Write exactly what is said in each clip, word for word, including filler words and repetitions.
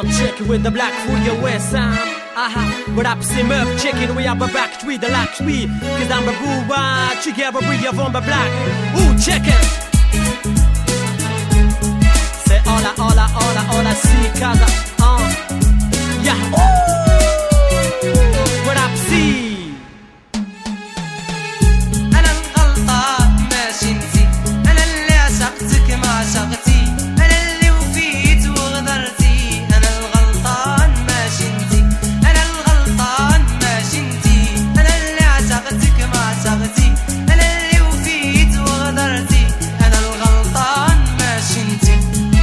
sound checking with the black for your west sound. Aha, what up, c'est meuf checking, we have a back street, the lack street. Cause I'm a boo-wah, together we have on the black. Ooh, checking. C'est hola, hola, hola, hola, si, casa, uh. Yeah, ooh, what up, see. أنا الغلطة ماشي انتي، أنا اللي عشقتك ما عشقتي، أنا اللي وفيت وغدرتي. أنا الغلطان ماشي انتي، أنا الغلطان ماشي انتي، أنا اللي عشقتك ما عشقتي، أنا اللي وفيت وغدرتي. أنا الغلطان ماشي انتي.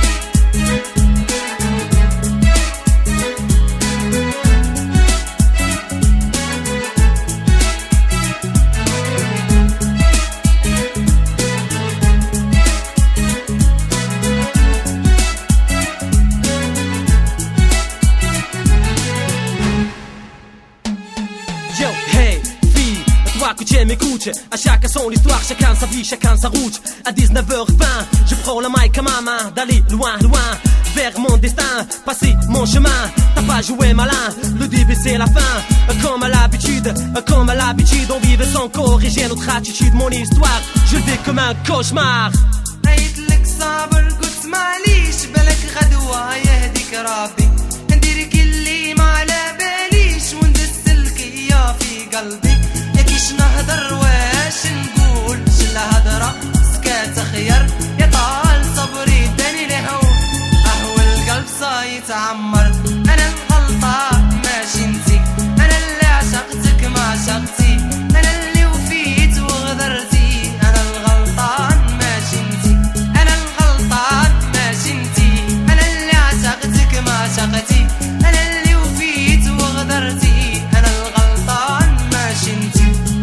Que tu m'écoutes, à chacun son histoire, chacun sa vie, chacun sa route. À dix-neuf heures vingt, je prends la mic à ma main, d'aller loin, loin, vers mon destin, passer mon chemin. T'as pas joué malin, le début c'est la fin. Comme à l'habitude, comme à l'habitude, on vivait sans corriger notre attitude. Mon histoire, je le vis comme un cauchemar. قايتلك صابر قلت معليش، بالك غدوة يهديك ربي، نديرك اللي ما على باليش وندسلك يا في قلبي. كيش نهدر واش نقول، شلا هدرة سكات خير، يا طال صبري داني لهون، اهو القلب صايت عمر. انا الغلطة ماشي انتي، انا اللي عشقتك ما عشقتي، انا اللي وفيت وغدرتي. انا الغلطان ماشي انتي، انا الغلطان ماشي انتي، انا اللي عشقتك ما عشقتي، انا اللي وفيت وغدرتي. انا الغلطان ماشي انتي.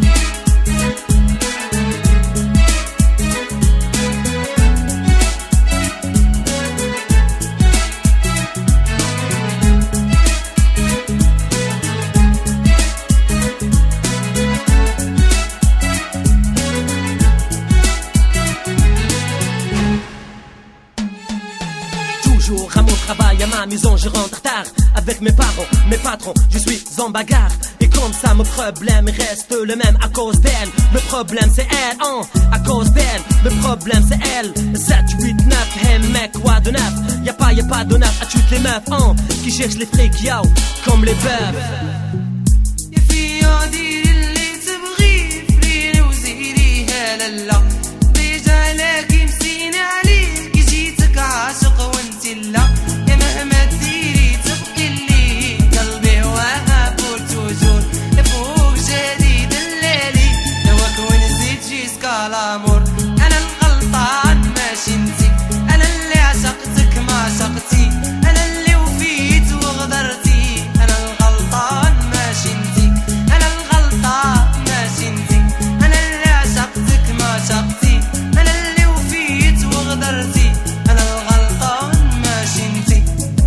À mon travail, à ma maison, je rentre tard. Avec mes parents, mes patrons, je suis en bagarre. Et comme ça, mon problème reste le même à cause d'elle. Le problème c'est elle, hein, à cause d'elle. Le problème c'est elle. sept, huit, neuf, hey mec, quoi de neuf? Y'a pas, y'a pas de neuf à toutes les meufs, hein, qui cherchent les frics, yo, comme les bœufs. يا فيا ديري اللي تبغي، فريني وزيري هلالا، ديجا لاكي مسيني عليك، جيتك عاشق وانتي لا. يا مهما ديري تبقي لي قلبي وهاب وتوجور، فوق جديد الليلي نواك ونزيد جيسكا لامور. انا الغلطان ماشي انتي، انا اللي عشقتك ما عشقتي، انا اللي وفيت وغدرتي. انا الغلطان ماشي انتي، انا الغلطان ماشي انتي، انا اللي عشقتك ما عشقتي، انا اللي وفيت وغدرتي. انا الغلطان ماشي انتي.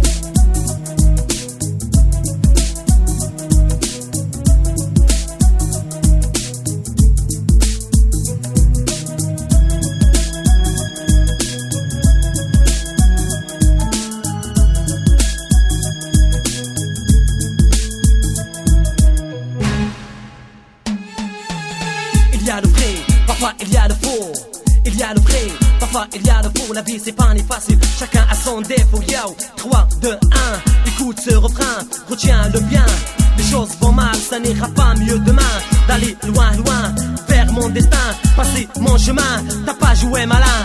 Il y a le vrai, parfois il y a le faux. Il y a le vrai, parfois il y a le faux. La vie c'est pas ni facile, chacun a son défaut. Yo, trois, deux, un, écoute ce refrain, retiens-le bien. Les choses vont mal, ça n'ira pas mieux demain. D'aller loin, loin, vers mon destin, passer mon chemin, t'as pas joué malin.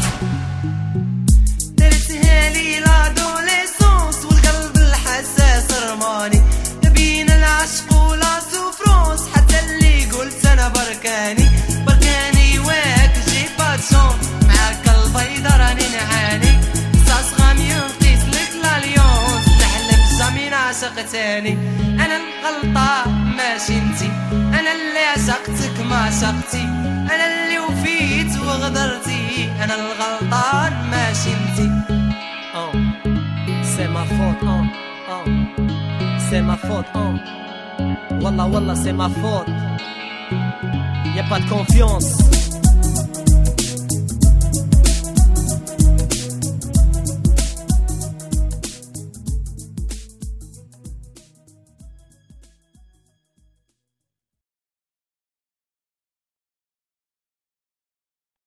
درتها لي لادوليسونس والقلب الحساس رماني، يبين العشق ولا سوفرونس، حتى اللي قلت انا بركاني بركاني واك جي باتشون، معاك البيضة راني نعاني، صاص غامي نقيس لك لاليونس، تحلف جامي نعشق تاني. انا الغلطة ماشي انتي، انا اللي عشقتك ما عشقتي، انا اللي وفيت وغدرتي. انا الغلطان ماشي انتي. Oh, c'est ma faute, oh, oh, c'est ma faute, oh. Wallah, wallah, c'est ma faute. Y'a pas de confiance.